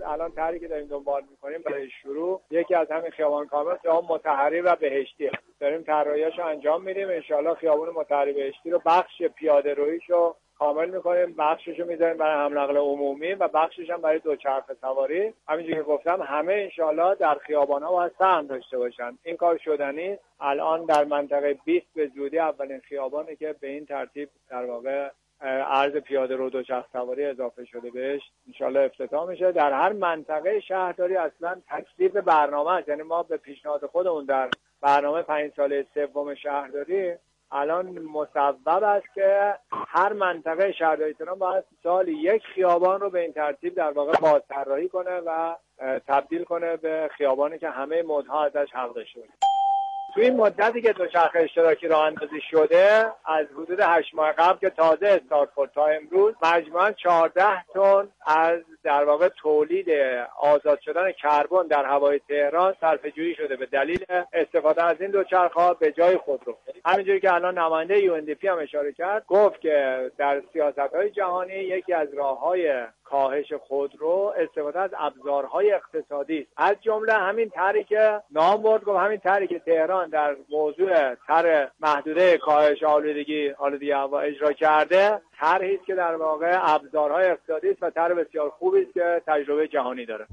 الان طرحی که داریم دنبال میکنیم برای شروع یکی از همین خیابان کامل خیابان مطهری و بهشتی داریم طراحیاشو انجام میدیم. انشالله خیابان مطهری بهشتی رو بخش پیاده رویشو کامل میکنیم، بخششو میذاریم برای حمل و نقل عمومی و بخشش هم برای دوچرخه سواری. همینجوری که گفتم همه انشالله در خیابان‌ها باید سهم داشته باشن. این کار شدنی. الان در منطقه 20 به زودی اولین خیابانی که به این ترتیب در واقع عرض پیاده رو دوچرخه سواری اضافه شده بهش انشالله افتتاح میشه. در هر منطقه شهرداری اصلا تصویب برنامه است، یعنی ما به پیشنهاد خودمون در برنامه 5 ساله سوم شهرداری الان مصوب است که هر منطقه شهرداری تهران باید سال یک خیابان رو به این ترتیب در واقع بازطراحی کنه و تبدیل کنه به خیابانی که همه مدها ازش حق داشته باشه. تو این مدتی که دوچرخه اشتراکی راه اندازی شده از حدود 8 ماه قبل که تازه استارت خورد تا امروز مجموعاً 14 تن از در واقع تولید آزاد شدن کربن در هوای تهران صرفه‌جویی شده به دلیل استفاده از این دوچرخه‌ها به جای خودرو. همینجوری که الان نماینده UNDP هم اشاره کرد، گفت که در سیاست‌های جهانی یکی از راه‌های کاهش خودرو استفاده از ابزارهای اقتصادی است. از جمله همین طرحی که نام برد، گفت همین طرحی که تهران در موضوع طرح محدوده کاهش آلودگی هوا اجرا کرده، طرحی است که در واقع ابزارهای اقتصادی است و طرح بسیار خوبی است که تجربه جهانی داره.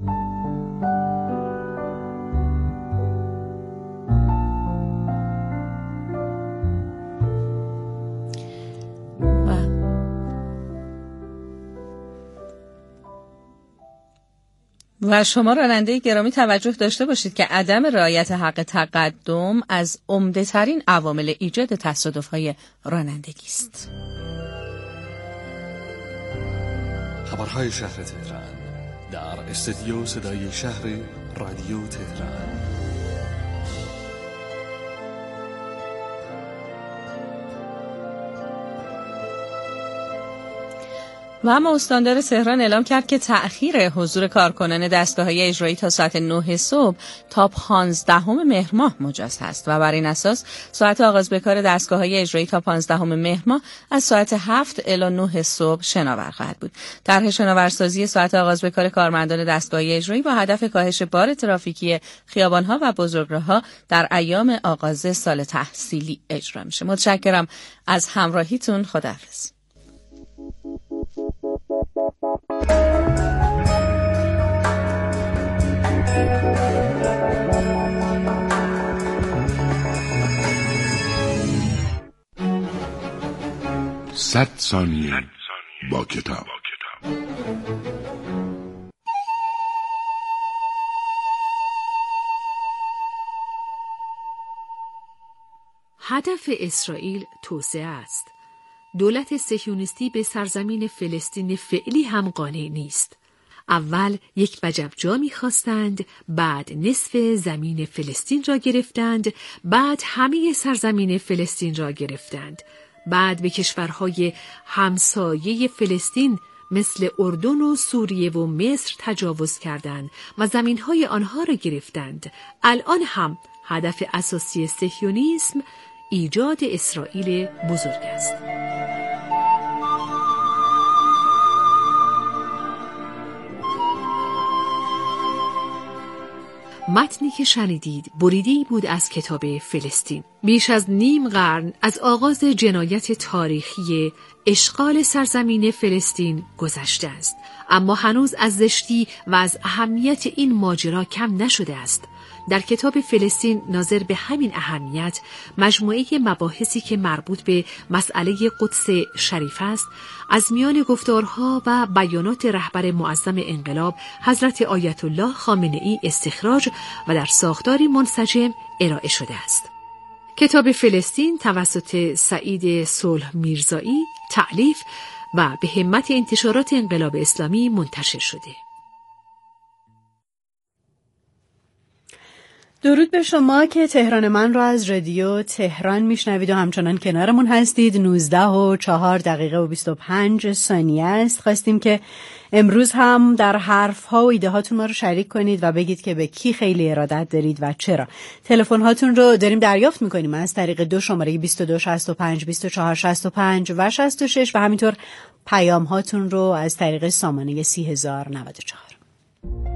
و شما راننده گرامی توجه داشته باشید که عدم رعایت حق تقدم از عمده ترین عوامل ایجاد تصادف‌های رانندگی است. خبرهای شهر تهران در استودیو صدای شهر رادیو تهران. و اما استاندار تهران اعلام کرد که تأخیر حضور کارکنان دستگاه‌های اجرایی تا ساعت 9 صبح تا 15 مهر ماه مجاز است و بر این اساس ساعت آغاز به کار دستگاه‌های اجرایی تا 15 مهر ماه از ساعت 7 الی 9 صبح شناور خواهد بود. طرح شناورسازی ساعت آغاز به کار کارمندان دستگاه‌های اجرایی با هدف کاهش بار ترافیکی خیابان‌ها و بزرگراه‌ها در ایام آغاز سال تحصیلی اجرا میشه. متشکرم از همراهیتون. خداحافظ. صد ثانیه با کتاب. هدف اسرائیل توسعه است. دولت صهیونیستی به سرزمین فلسطین فعلی هم قانع نیست. اول یک وجب جا می‌خواستند، بعد نصف زمین فلسطین را گرفتند، بعد همه سرزمین فلسطین را گرفتند، بعد به کشورهای همسایه فلسطین مثل اردن و سوریه و مصر تجاوز کردند و زمین‌های آنها را گرفتند. الان هم هدف اساسی صهیونیسم ایجاد اسرائیل بزرگ است. متنی که شنیدید بریده‌ای بود از کتاب فلسطین. بیش از نیم قرن از آغاز جنایت تاریخی اشغال سرزمین فلسطین گذشته است، اما هنوز از زشتی و از اهمیت این ماجرا کم نشده است. در کتاب فلسطین ناظر به همین اهمیت مجموعه مباحثی که مربوط به مسئله قدس شریف است از میان گفتارها و بیانات رهبر معظم انقلاب حضرت آیت الله خامنه‌ای استخراج و در ساختاری منسجم ارائه شده است. کتاب فلسطین توسط سعید صلح میرزایی تألیف و به همت انتشارات انقلاب اسلامی منتشر شده. درود به شما که تهران من را از رادیو تهران میشنوید و همچنان کنارمون هستید. 19:04 و 25 ثانیه است. خواستیم که امروز هم در حرف‌ها و ایده هاتون ما رو شریک کنید و بگید که به کی خیلی ارادت دارید و چرا. تلفن هاتون رو داریم دریافت میکنیم از طریق 2 شماره 22 65 24 65 و 66 و همینطور پیام هاتون رو از طریق سامانه 30,094.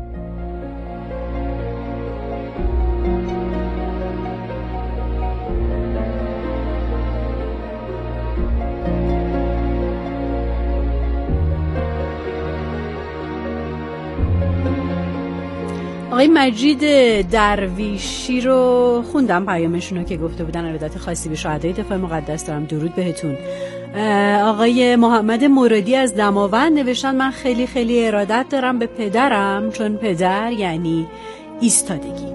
آقای مجید درویشی رو خوندم پیامشون رو که گفته بودن ارادت خاصی به شهدای دفاع مقدس دارم، درود بهتون. آقای محمد مرادی از دماوند نوشتن من خیلی خیلی ارادت دارم به پدرم، چون پدر یعنی ایستادگی.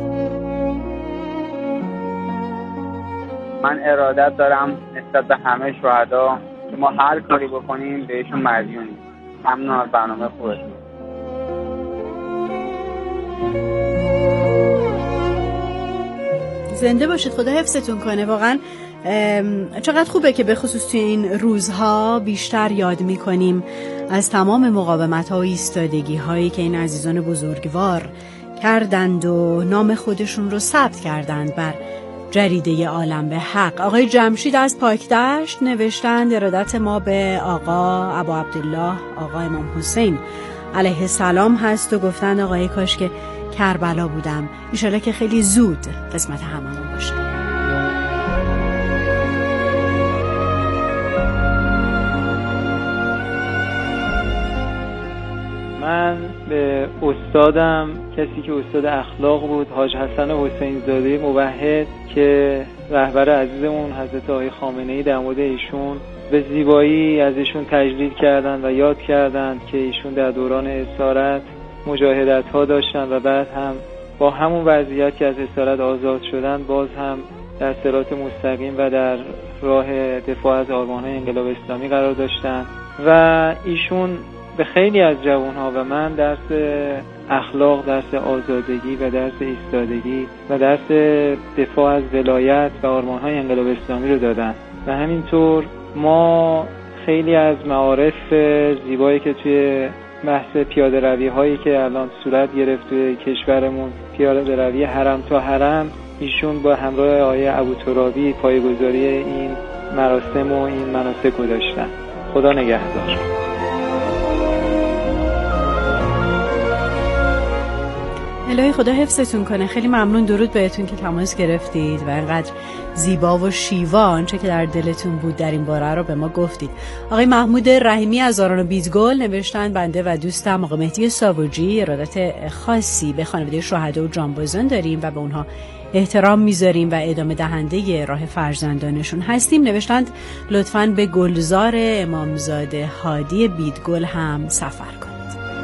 من ارادت دارم نسبت به همه شهدا که ما هر کاری بکنیم بهشون مدیونیم. ممنون از برنامه خوبتون. زنده باشید، خدا حفظتون کنه. واقعا چقدر خوبه که به خصوص توی این روزها بیشتر یاد میکنیم از تمام مقاومت ها و ایستادگی هایی که این عزیزان بزرگوار کردند و نام خودشون رو ثبت کردند بر جریده عالم به حق. آقای جمشید از پاکدشت نوشتند ارادت ما به آقا ابا عبدالله آقا امام حسین علیه السلام هست و گفتند آقای کاش که کربلا بودم. انشالله که خیلی زود قسمت هممون باشه. من به استادم، کسی که استاد اخلاق بود، حاج حسن حسین زاده موحد که رهبر عزیزمون حضرت آقای خامنه‌ای، در مورد ایشون به زیبایی از ایشون تجلیل کردند و یاد کردند که ایشون در دوران اسارت مجاهدت ها داشتن و بعد هم با همون وضعیت که از اسارت آزاد شدن باز هم در صراط مستقیم و در راه دفاع از آرمان‌های انقلاب اسلامی قرار داشتن و ایشون به خیلی از جوانها و من درس اخلاق، درس آزادگی و درس ایستادگی و درس دفاع از ولایت و آرمان‌های انقلاب اسلامی رو دادن و همینطور ما خیلی از معارف زیبایی که توی بحث پیاده روی هایی که الان صورت گرفت توی کشورمون، پیاده روی حرم تا حرم، ایشون با همراه آقای ابوترابی پایه‌گذاری این مراسم و این مناسک رو داشتن. خدا نگهدار. الهی خدا حفظتون کنه. خیلی ممنون، درود بهتون که تماس گرفتید و اینقدر زیبا و شیوا آنچه که در دلتون بود در این باره رو به ما گفتید. آقای محمود رحیمی از آران و بیدگل نوشتن بنده و دوستم آقا مهدی ساوجی ارادت خاصی به خانواده شهدا و جانبازان داریم و به اونها احترام میذاریم و ادامه دهنده راه فرزندانشون هستیم. نوشتند لطفاً به گلزار امامزاده هادی بیدگل هم سفر کنید.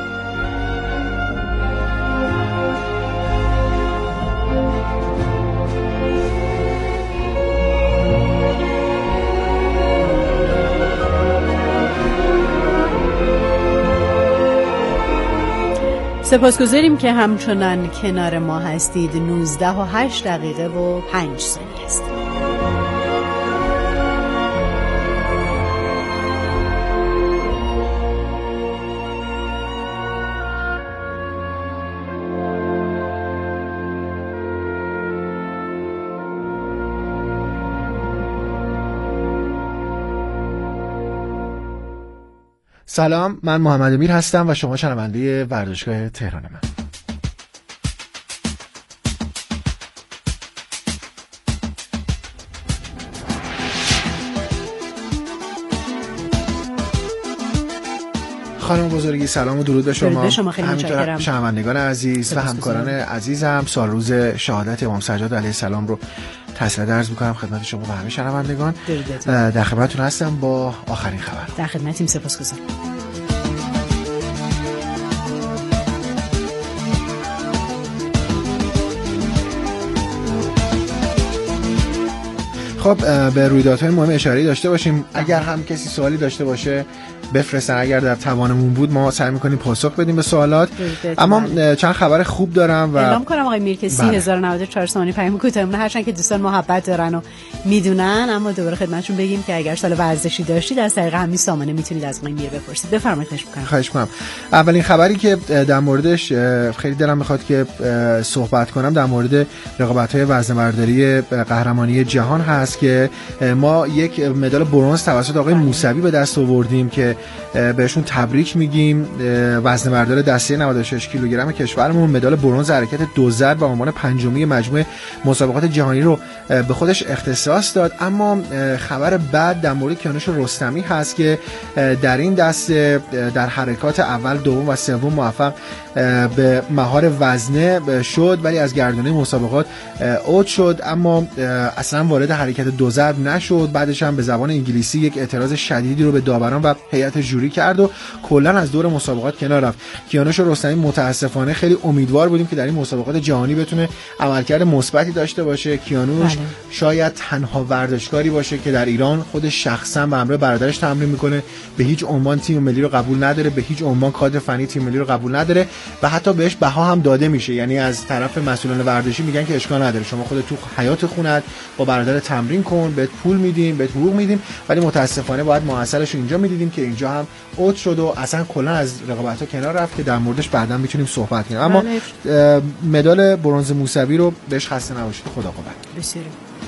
سپاسگزاریم که همچنان کنار ما هستید. 19:08 است. سلام، من محمد امیر هستم و شما شنونده ورزشگاه تهران من. خانم بزرگی سلام و درود به شما. همینطور شنوندگان عزیز و همکاران عزیزم، سال روز شهادت امام سجاد علیه السلام رو تسلیت عرض می‌کنم خدمت شما و همه شنوندگان. در خدمتتون هستم با آخرین خبر. در خدمتیم، سپاسگزارم. خب به رویدادهای مهم اشاره داشته باشیم. اگر هم کسی سوالی داشته باشه بفرستن، اگر در توانمون بود ما سعی می‌کنیم پاسخ بدیم به سوالات. اما چند خبر خوب دارم و اعلام کنم آقای میر که 30094 ثانیه پیام کوتاهمون هرچند که دوستان محبت دارن و میدونن، اما دوباره خدمتشون بگیم که اگر سال ورزشی داشتید از طریق همین سامانه میتونید از آقای میر بپرسید. بفرمایید. خواهش می‌کنم. اولین خبری که در موردش خیلی دلم می‌خواد که صحبت کنم در مورد رقابت‌های وزنه‌برداری قهرمانی جهان هست که ما یک مدال برنز توسط آقای موسوی به دست آوردیم که بهشون تبریک میگیم. وزنه‌بردار دسته 96 کیلوگرم کشورمون مدال برنز حرکت دوزر به عنوان پنجمی مجموعه مسابقات جهانی رو به خودش اختصاص داد. اما خبر بعد در مورد کیانوش رستمی هست که در این دسته در حرکات اول، دوم و سوم موفق به مهار وزنه شد، ولی از گردونه مسابقات عود شد، اما اصلا وارد حرکت دو ضرب نشد. بعدش هم به زبان انگلیسی یک اعتراض شدیدی رو به داوران و هیئت جوری کرد و کلا از دور مسابقات کنار رفت. کیانوش رستمی متاسفانه خیلی امیدوار بودیم که در این مسابقات جهانی بتونه عملکرد مثبتی داشته باشه. کیانوش شاید تنها ورزشکاری باشه که در ایران خودش شخصا به همراه برادرش تمرین میکنه، به هیچ عنوان تیم ملی رو قبول نداره، به هیچ عنوان کادر فنی تیم ملی رو قبول نداره و حتی بهش بها هم داده میشه. یعنی از طرف مسئولان ورزشی میگن که اشکال نداره، شما خودت تو حیات خونت با برادر تمرین کن، بهت پول میدیم، بهت حقوق میدیم، ولی متاسفانه باید معاصرش رو اینجا میدیدیم که اینجا هم اوت شد و اصلا کلا از رقابت‌ها کنار رفت که در موردش بعداً میتونیم صحبت کنیم. اما مدال برنز موسوی رو بهش خسته نباشید. خدا قوت. بسیار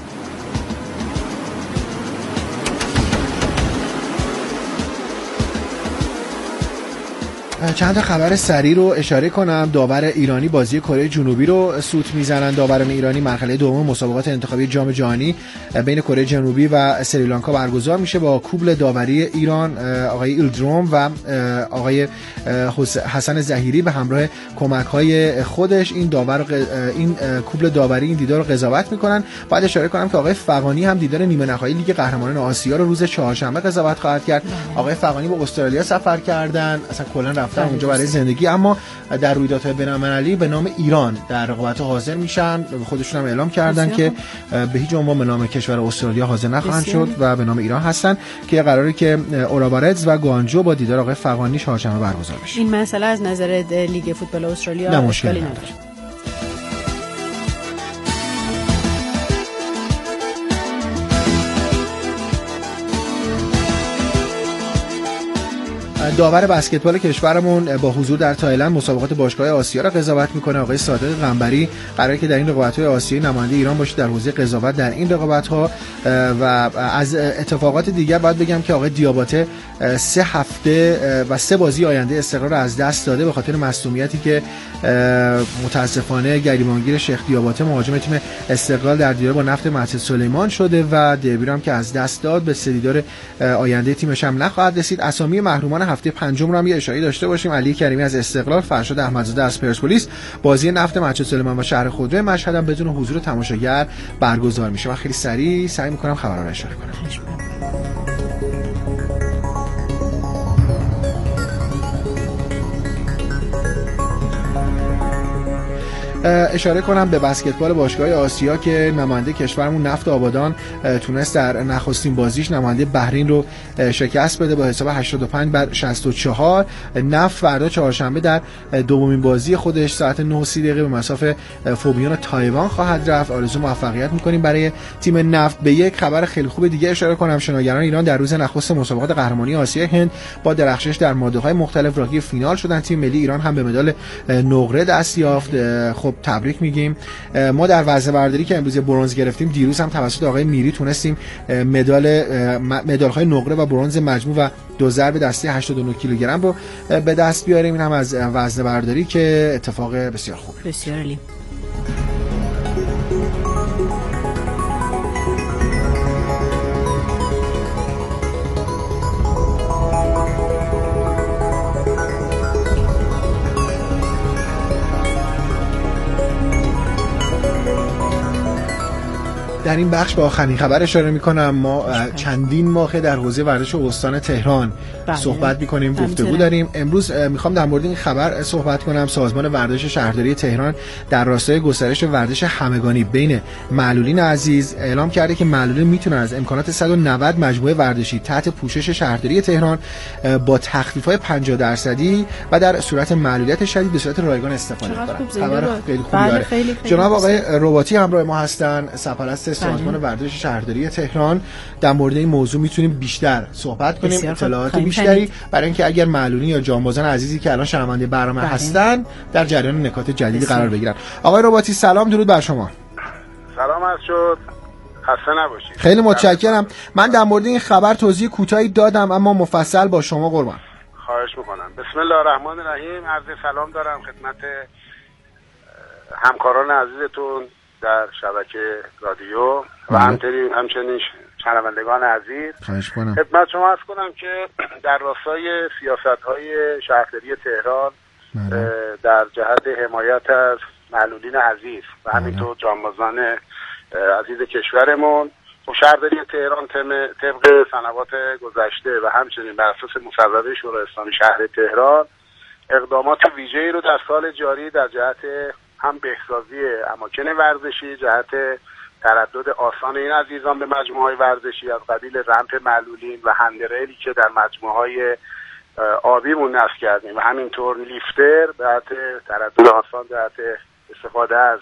چند تا خبر سریع رو اشاره کنم. داور ایرانی بازی کره جنوبی رو سوت میزنن. داوران ایرانی مرحله دوم مسابقات انتخابی جام جهانی بین کره جنوبی و سریلانکا برگزار میشه با کوبل داوری ایران آقای ایلدروم و آقای حسن ظهیری به همراه کمک‌های خودش این کوبل داوری این دیدار رو قضاوت میکنن. بعد اشاره کنم که آقای فغانی هم دیدار نیمه نهایی لیگ قهرمانان آسیا رو روز چهارشنبه قضاوت خواهد کرد. آقای فغانی با استرالیا سفر کردن، اصلا کلا رفتن اونجا برای زندگی، اما در رویدادهای بین‌المللی به نام ایران در رقابت‌ها حاضر میشن. خودشون هم اعلام کردن که به هیچ عنوان به نام کشور استرالیا حاضر نخواهند شد و به نام ایران هستن که قراره که اوراوارتز و گوانجو با دیدار آقای فغانی چهارشنبه برگزار بشه. این مسئله از نظر لیگ فوتبال استرالیا اشکالی نداره. داور بسکتبال کشورمون با حضور در تایلند مسابقات باشگاه آسیا را قضاوت میکنه. آقای صادق قنبری قراره که در این رقابت‌های آسیایی نماینده ایران باشه در حوزه قضاوت در این رقابت‌ها. و از اتفاقات دیگر باید بگم که آقای دیاباته 3 هفته و 3 بازی آینده استقرار از دست داده به خاطر مصونیتی که متاسفانه گریبانگیر شیخ دیاباته مهاجم تیم استقلال در دیدار با نفت مسجد سلیمان شده و دربی هم که از دست داد. به دیدار آینده تیمش هم نخواهد رسید. اسامی محرومان هفته پنجم رو هم یه اشاره داشته باشیم. علی کریمی از استقلال، فرشاد احمدزاده از پرسپولیس. بازی نفت مسجد سلیمان و شهر خودرو مشهد هم بدون حضور تماشاگر برگزار میشه. من خیلی سریع سعی می‌کنم خبرها رو اشاره کنم. اشاره کنم به بسکتبال باشگاه آسیا که نماینده کشورمون نفت آبادان تونست در نخستین بازیش نماینده بحرین رو شکست بده با حساب 85-64. نفت فردا چهارشنبه در دومین بازی خودش ساعت 9:30 به مصاف فوبیان تایوان خواهد رفت. آرزو موفقیت می‌کنیم برای تیم نفت. به یک خبر خیلی خوب دیگه اشاره کنم. شناگران ایران در روز نخست مسابقات قهرمانی آسیای هند با درخشش در ماده‌های مختلف راهی فینال شدن. تیم ملی ایران هم به مدال نقره دست یافت. خب تبریک میگیم. ما در وزنه‌برداری که امروز برنز گرفتیم، دیروز هم توسط آقای میری تونستیم مدال‌های نقره و برنز مجموع و دو ضرب دسته 89 کیلوگرم رو به دست بیاریم. این هم از وزنه‌برداری که اتفاق بسیار خوبه. بسیار عالی. در این بخش به آخرین خبر اشاره می‌کنم. ما چندین ماه در حوزه ورزش استان تهران صحبت می‌کنیم، گفتگو داریم. امروز می‌خوام در مورد این خبر صحبت کنم. سازمان ورزش شهرداری تهران در راستای گسترش ورزش همگانی بین معلولین عزیز اعلام کرده که معلولین میتونن از امکانات 190 مجموعه ورزشی تحت پوشش شهرداری تهران با تخفیف‌های 50% و در صورت معلولیت شدید به صورت رایگان استفاده کنند. خبر خیلی خوبی داره. جناب آقای رباطی همراه ما هستن، سرپرست سازمان ورزش شهرداری تهران. در مورد این موضوع میتونیم بیشتر صحبت کنیم، اطلاعات بیشتری برای اینکه اگر معلولین یا جانبازان عزیزی که الان شنونده برنامه هستن در جریان نکات جدیدی قرار بگیرن. آقای رباطی سلام، درود بر شما. سلام عرض شد. خسته نباشید. خیلی متشکرم. من در مورد این خبر توضیح کوتاهی دادم اما مفصل با شما قربان. خواهش میکنم. بسم الله الرحمن الرحیم. عرض سلام دارم خدمت همکاران عزیزتون در شبکه رادیو و همچنین شنوندگان عزیز. خواهش کنم. خدمت شما عرض کنم که در راستای سیاست‌های شهرداری تهران در جهت حمایت از معلولین عزیز و همینطور جانبازان عزیز کشورمون و شهرداری تهران طبق سنوات گذشته و همچنین بر اساس مصوبه شورای اسلامی شهر تهران اقدامات ویژه‌ای رو در سال جاری در جهت هم بهسازی اماکن ورزشی، جهت تردد آسان این عزیزان به مجموعه‌های ورزشی از قبیل رمپ معلولین و هندریلی که در مجموعه‌های آبیمون نصب کردیم و همینطور لیفتر جهت تردد آسان، جهت استفاده از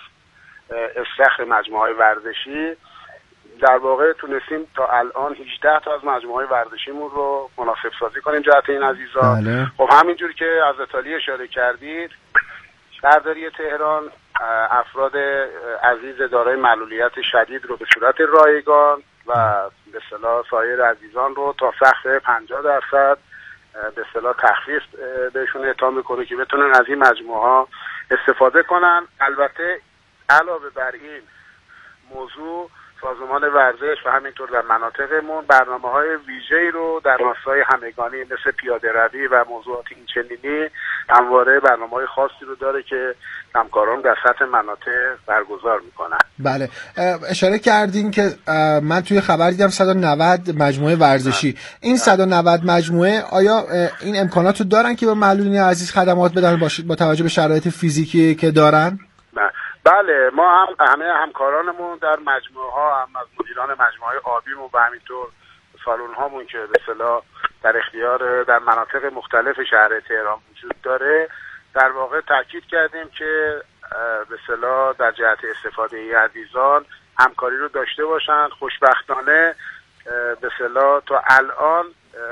استخر مجموعه‌های ورزشی. در واقع تونستیم تا الان 18 تا از مجموعه‌های ورزشیمون رو مناسب سازی کنیم جهت این عزیزان. خب همینجوری که از ایتالیا اشاره کردید، شهرداری تهران افراد عزیز دارای معلولیت شدید رو به صورت رایگان و به اصطلاح سایر عزیزان رو تا سقف 50% به اصطلاح تخفیف بهشون اعطا میکنه که بتونن از این مجموعه استفاده کنن. البته علاوه بر این موضوع سازمان ورزش و همینطور در مناطقمون برنامه‌های ویژه‌ای رو در راستای همگانی مثل پیاده روی و موضوعات این چنینی همواره برنامه‌های خاصی رو داره که همکاران در سطح مناطق برگزار میکنن. بله، اشاره کردین که من توی خبر دیدم 190 مجموعه ورزشی. این 190 مجموعه آیا این امکانات رو دارن که به معلولین عزیز خدمات بدن با توجه به شرایط فیزیکی که دارن؟ بله، ما همه همکارانمون در مجموعه ها، هم از مدیران مجموعه آبیمون و همینطور سالن هامون که به اصطلاح در اختیار در مناطق مختلف شهر تهران وجود داره، در واقع تاکید کردیم که به اصطلاح در جهت استفاده ای عزیزان همکاری رو داشته باشن. خوشبختانه به اصطلاح تا الان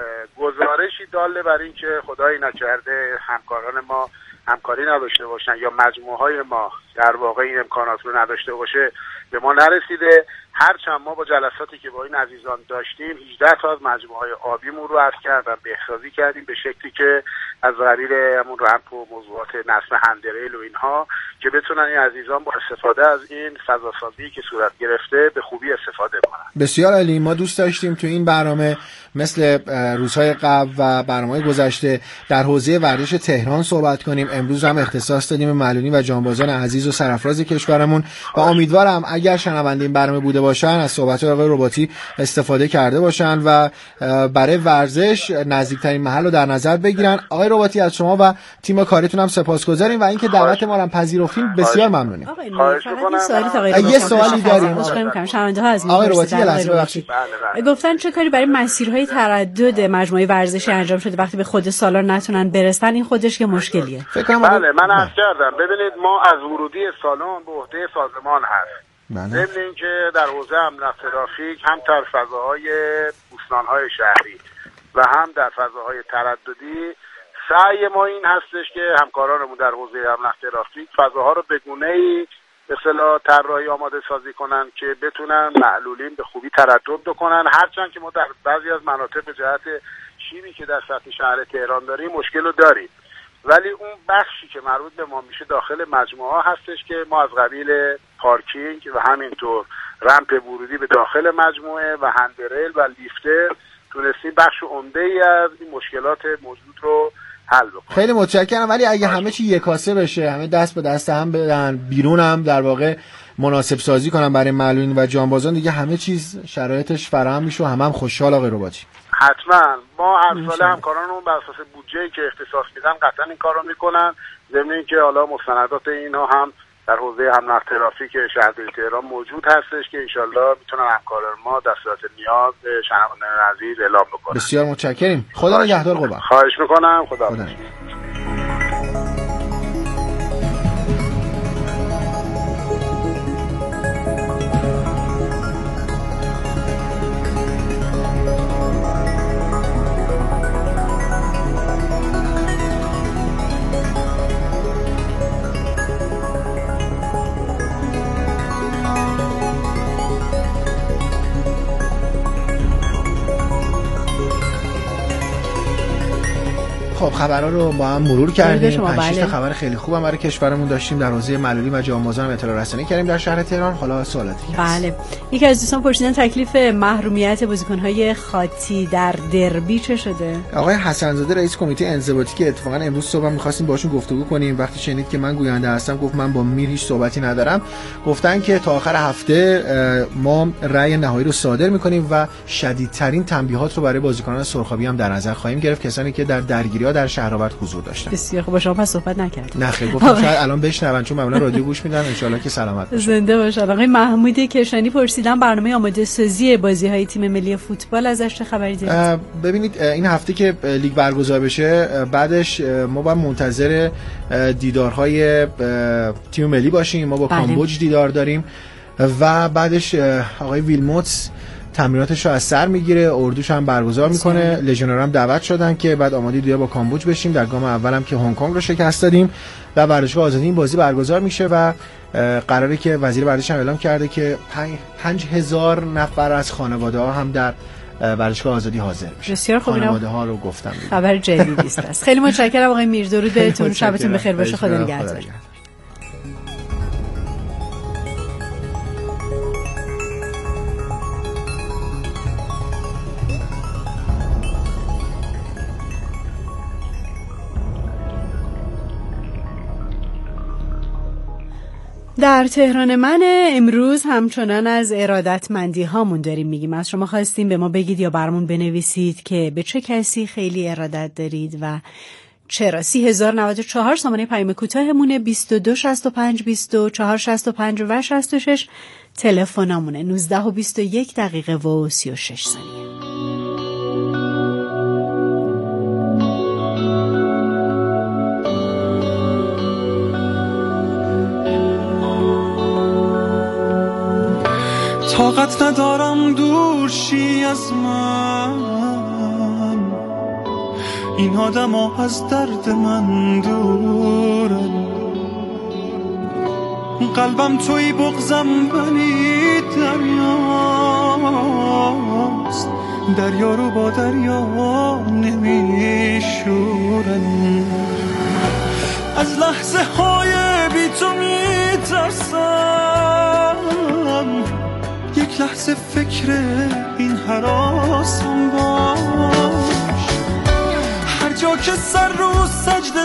گزارشی داله بر این که خدایی نکرده همکاران ما همکاری نداشته باشن یا مجموعه‌های ما در واقع این امکانات رو نداشته باشه به ما نرسیده. هرچند ما با جلساتی که با این عزیزان داشتیم 18 تا از مجموعه‌های آبیمون رو عرض کردم بهسازی کردیم به شکلی که از قبیل همون رمپ و موضوعات نصب هندریل و اینها که بتونن این عزیزان با استفاده از این فضاسازی که صورت گرفته به خوبی استفاده کنن. بسیار عالی. ما دوست داشتیم تو این برنامه مثل روزهای قبل و برنامه‌های گذشته در حوزه ورزش تهران صحبت کنیم. امروز هم اختصاص دادیم به معلولین و جانبازان عزیز و سرفراز کشورمون و امیدوارم اگر شنونده این برنامه بوده باشن از صحبت‌های آقای رباطی استفاده کرده باشن و برای ورزش نزدیکترین محل رو در نظر بگیرن. آقای رباطی از شما و تیم کاریتون هم سپاسگزاریم و اینکه دعوت ما رو پذیرفتین بسیار ممنونیم. یه سوالی داریم. شنونده ها از آقای رباطی لحظه ببخشید. گفتن چه کاری برای مسیرهای تردد مجموعه ورزشی انجام شده وقتی به خود سالن نتونن برسن؟ این خودش که مشکلیه. بله، من عرض کردم. ببینید ما از ورودی سالن به عهده سازمان هست. ضمن اینکه در حوزه امنیت ترافیک هم در فضاهای بوستان‌های شهری و هم در فضاهای ترددی سعی ما این هستش که همکارانمون در حوزه امنیت ترافیک فضاها رو به گونه‌ای به اصطلاح طراحی آماده سازی کنن که بتونن معلولین به خوبی تردد بکنن. هرچند که ما در بعضی از مناطق به جهت شیبی که در سطح شهر تهران داریم مشکل رو داریم، ولی اون بخشی که مربوط به ما میشه داخل مجموعه هستش که ما از قبیل پارکینگ و همینطور رمپ ورودی به داخل مجموعه و هندریل و لیفتر تونستیم بخش عمده‌ای از این مشکلات موجود رو حل بکنیم. خیلی متشکرم. ولی اگه همه چی یکاسه بشه، همه دست به دست هم بدن، بیرون هم در واقع مناسب سازی کنن برای معلولین و جانبازان، دیگه همه چیز شرایطش فراهم میشه و هم خوشحال. آقای رباطی حتما ما هر سال همکارانمون بر اساس بودجه‌ای که اختصاص میدن قطعا این کارو میکنن. ضمن اینکه حالا مستندات اینها هم در حوزه امنیت ترافیک شهرداری تهران موجود هستش که انشالله میتونن همکاران ما در صورت نیاز به شنوندگان عزیز اعلام بکنن. بسیار متشکریم. خدا نگهدار قربان. خواهش میکنم. خدا. خب خبرها رو با هم مرور کردیم. 5 تا خبر خیلی خوبم برای کشورمون داشتیم. در حوزه معلولی و جانبازان هم اطلاع رسانی کردیم در شهر تهران. حالا سوالاتی هست. بله. یکی از دوستان پرسیدن تکلیف محرومیت بازیکن‌های خاطی در دربی چه شده؟ آقای حسن‌زاده رئیس کمیته انضباطی که اتفاقا امروز صبح می‌خواستیم باشون گفتگو کنیم، وقتی شنید که من گوینده هستم گفت من با میر هیچ صحبتی ندارم. گفتن که تا آخر هفته ما رأی نهایی رو صادر می‌کنیم و شدیدترین تنبیهات رو برای بازیکنان سرخابی هم در نظر خواهیم گرفت، کسانی که در درگیری‌ها در شهرآورد حضور داشتن. بسیار خوب. با شما پس صحبت نکردم. نه خیر، گفتم شاید الان بشنون چون معمولا رادیو گوش میدن. ان شاءالله که سلامت باشن. زنده باشن. آقای محمودی کشانی پرسیدن برنامه آماده سازی بازی‌های تیم ملی فوتبال ازش چه خبری دارید؟ ببینید این هفته که لیگ برگزار بشه بعدش ما باید منتظر دیدارهای تیم ملی باشیم. ما با کامبوج دیدار داریم و بعدش آقای ویلموتس تمریناتش رو از سر میگیره، اردوش هم برگزار میکنه، لژیونرها هم دعوت شدن که بعد آماده دیدار با کامبوج بشیم. در گام اولم که هنگ کنگ رو شکست دادیم و ورزشگاه آزادی این بازی برگزار میشه و قراره که وزیر ورزش هم اعلام کرده که 5000 نفر از خانواده ها هم در ورزشگاه آزادی حاضر میشه. بسیار خوب. خانواده ها رو گفتم خبر جدیدی است. خیلی متشکرم آقای میر. درود بهتون. شبتون بخیر باشه. خدا نگهدار. در تهران من امروز همچنان از ارادتمندی هامون داریم میگیم. از شما خواستیم به ما بگید یا برامون بنویسید که به چه کسی خیلی ارادت دارید و چرا. 3094 سامانه پیام کوتاهمونه، 2265 2465 و 66 تلفنامونه، 19 و 21 دقیقه و 36 ثانیه. طاقت ندارم دور شی از من، این آدم ها از درد من دورن، قلبم توی بغزم ولی دریاست، دریا رو با دریا نمیشورن، از لحظه های بی تو میترسم، یک لحظه فکر این هراسم باش، هر جا که سر رو سجده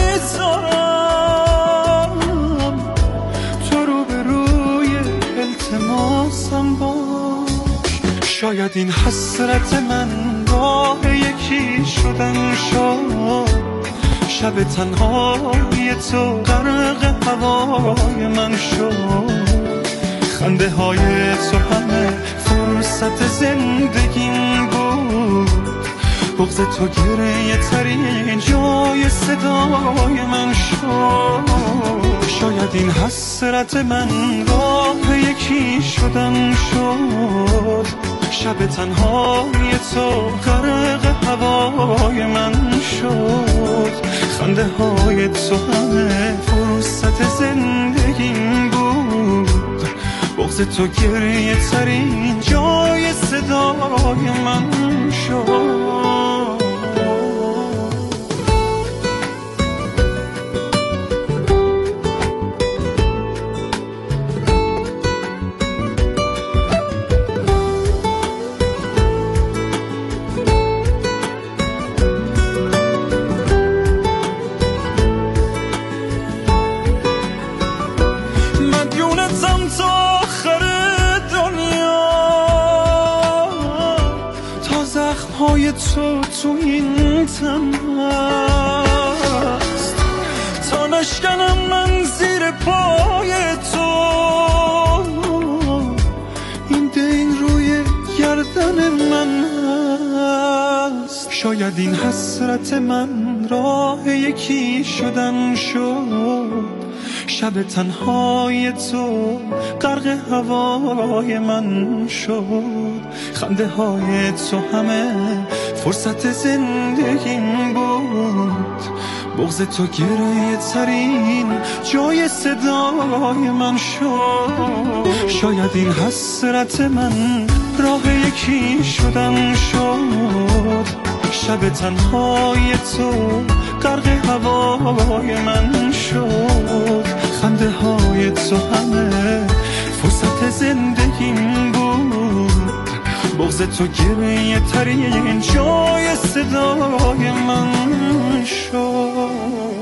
میذارم تو رو به روی التماسم باش، شاید این حسرت من راه یکی شدن شد، شب تنهای تو غرق هوای من شد، خنده های تو همه فرصت زندگیم بود، بغض تو گریه ترین جای صدای من شد، شاید این حسرت من راه یکی شدن شد، شب تنهای تو غرق هوای من شد، خنده های تو همه فرصت زندگیم بود، بغض تو گریه ترین جای صدای من شد. تو این تن هست تا نشکنم من زیر پای تو، این دین روی گردن من هست، شاید این حسرت من راه یکی شدن شد، شب تنهای تو غرق هوای من شد، خنده های تو همه فرصت زندگیم بود، بغض تو گریه ترین جای صدای من شد، شاید این حسرت من راه یکی شدن شد، شب تنهای تو غرق هوای من شد، خنده های تو همه فرصت زندگیم بود، بغض تو گریه ترین جای صدای من شد.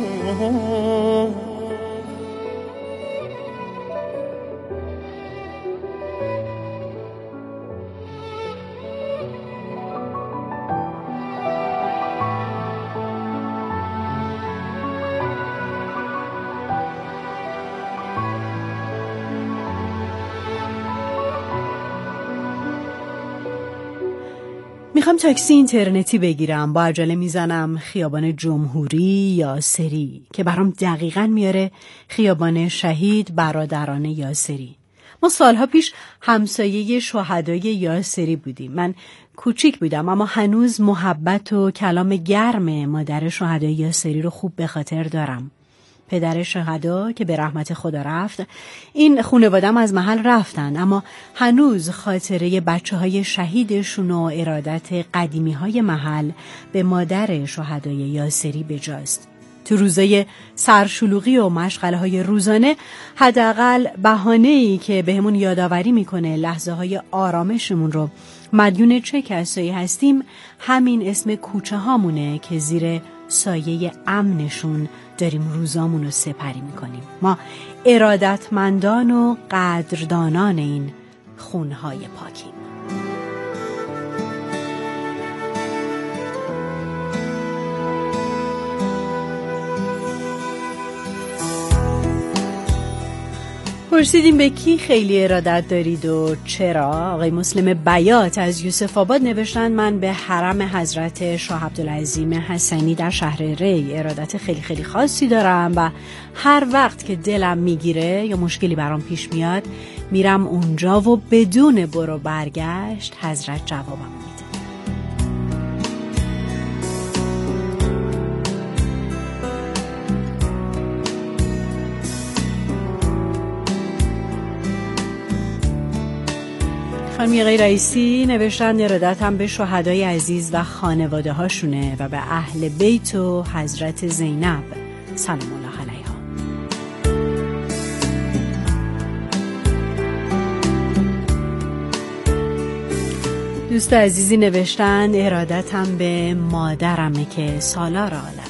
میخوام تاکسی اینترنتی بگیرم، با عجله میزنم خیابان جمهوری یاسری که برام دقیقاً میاره خیابان شهید برادران یاسری. ما سالها پیش همسایه شهدای یاسری بودیم. من کوچیک بودم اما هنوز محبت و کلام گرم مادر شهدای یاسری رو خوب به خاطر دارم. پدر شهدا که به رحمت خدا رفت، این خانواده‌ام از محل رفتن اما هنوز خاطره بچه‌های شهیدشون و ارادت قدیمی‌های محل به مادر شهدای یاسری بجاست. تو روزای سرشلوغی و مشغله‌های روزانه حداقل بهانه‌ای که بهمون یادآوری میکنه لحظه‌های آرامشمون رو مدیون چه کسایی هستیم همین اسم کوچه هامونه که زیر سایه امنشون داریم روزامون رو سپری میکنیم. ما ارادتمندان و قدردانان این خونهای پاکیم. پرسیدیم به کی خیلی ارادت دارید و چرا؟ آقای مسلم بیات از یوسف آباد نوشتن من به حرم حضرت شاه عبدالعظیم حسنی در شهر ری ارادت خیلی خیلی خاصی دارم و هر وقت که دلم میگیره یا مشکلی برام پیش میاد میرم اونجا و بدون برو برگشت حضرت جوابم میده. خانم غیر رئیسی نوشتن ارادتم به شهدای عزیز و خانواده هاشونه و به اهل بیت و حضرت زینب سلام الله علیها. دوست عزیزی نوشتن ارادتم به مادرمه که سالار عالمه.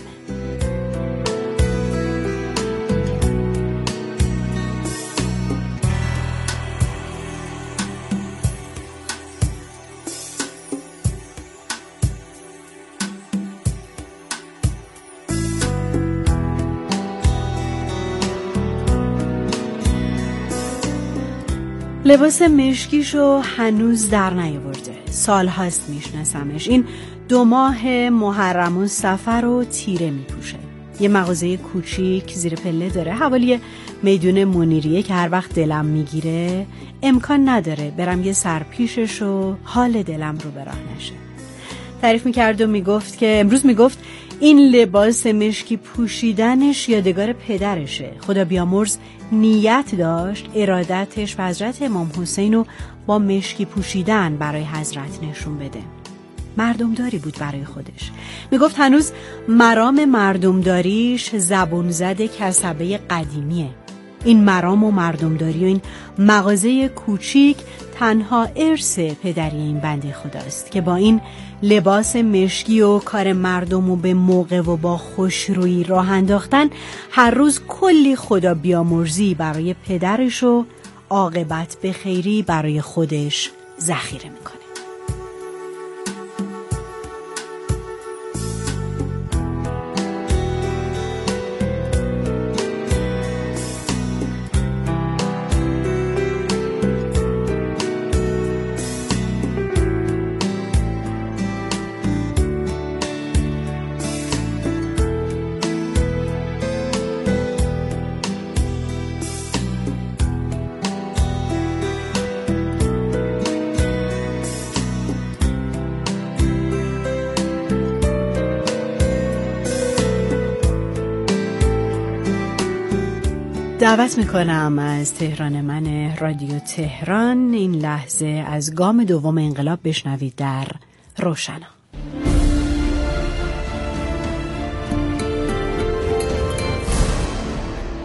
لباس مشکیشو هنوز در نیاورده، سال هاست میشناسمش. این 2 ماه محرم و صفر رو تیره میپوشه. یه مغازه کوچیک زیر پله داره حوالی میدون منیریه که هر وقت دلم میگیره امکان نداره برم یه سرپیشش و حال دلم رو براه نشه. تعریف میکرد و میگفت که امروز میگفت این لباس مشکی پوشیدنش یادگار پدرشه. خدا بیامرز نیت داشت ارادتش و حضرت امام حسین رو با مشکی پوشیدن برای حضرت نشون بده. مردمداری بود برای خودش. میگفت هنوز مرام مردمداریش زبون زده کسبه قدیمیه. این مرام و مردمداری و این مغازه کوچیک تنها ارث پدری این بنده خداست که با این لباس مشکی و کار مردم و به موقع و با خوشرویی راه انداختن هر روز کلی خدا بیامرزی برای پدرش و عاقبت به خیری برای خودش ذخیره میکنه. دعوت میکنم از تهران من رادیو تهران این لحظه از گام دوم انقلاب بشنوید در روشنا.